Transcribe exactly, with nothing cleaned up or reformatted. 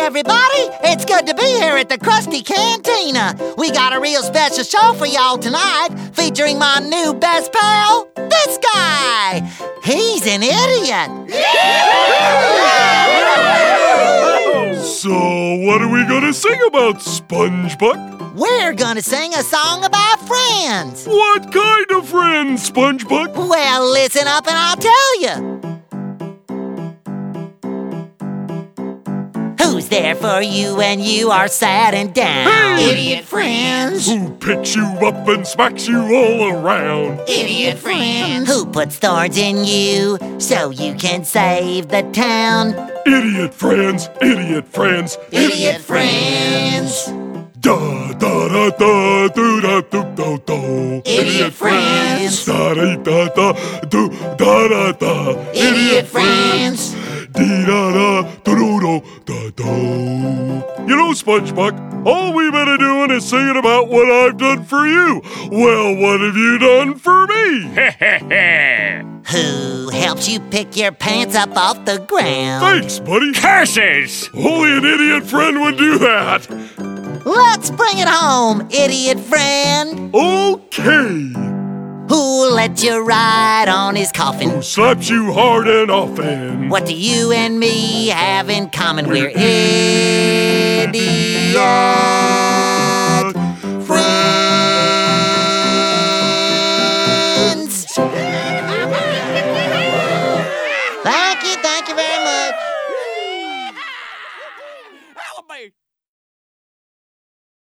everybody! It's good to be here at the Krusty Cantina. We got a real special show for y'all tonight, featuring my new best pal, this guy. He's an idiot. So, what are we gonna sing about, SpongeBuck? We're gonna sing a song about friends. What kind of friends, SpongeBuck? Well, listen up and I'll tell you. Who's there for you when you are sad and down? Hey! Idiot friends. Who picks you up and smacks you all around? Idiot friends. Who puts thorns in you so you can save the town? Idiot friends, idiot friends, Idiot friends. Da da da da do da do do do. Idiot friends. Da da da da do da da da. Idiot friends. Dee da da do do do da do. You know, SpongeBuck, all we've been doing is singing about what I've done for you. Well, what have you done for me? Who helps you pick your pants up off the ground? Thanks, buddy. Curses! Only an idiot friend would do that. Let's bring it home, idiot friend. Okay. Who let you ride on his coffin? Who slaps you hard and often? What do you and me have in common? We're idiots.